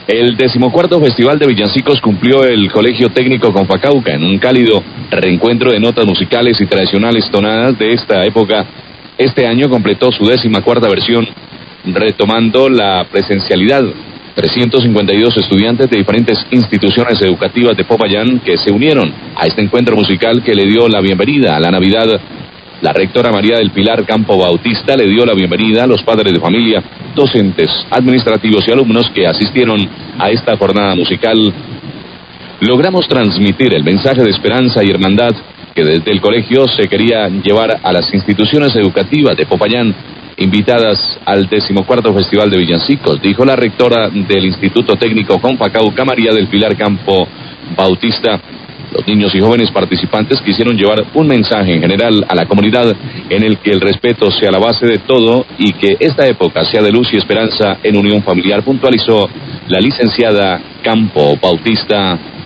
El 14º Festival de Villancicos cumplió el Colegio Técnico Confacauca en un cálido reencuentro de notas musicales y tradicionales tonadas de esta época. Este año completó su 14ª versión, retomando la presencialidad. 352 estudiantes de diferentes instituciones educativas de Popayán que se unieron a este encuentro musical que le dio la bienvenida a la Navidad. La rectora María del Pilar Campo Bautista le dio la bienvenida a los padres de familia, docentes, administrativos y alumnos que asistieron a esta jornada musical. Logramos transmitir el mensaje de esperanza y hermandad que desde el colegio se quería llevar a las instituciones educativas de Popayán, invitadas al 14º Festival de Villancicos, dijo la rectora del Instituto Técnico Confacauca, María del Pilar Campo Bautista. Los niños y jóvenes participantes quisieron llevar un mensaje en general a la comunidad en el que el respeto sea la base de todo y que esta época sea de luz y esperanza en unión familiar, puntualizó la licenciada Campo Bautista.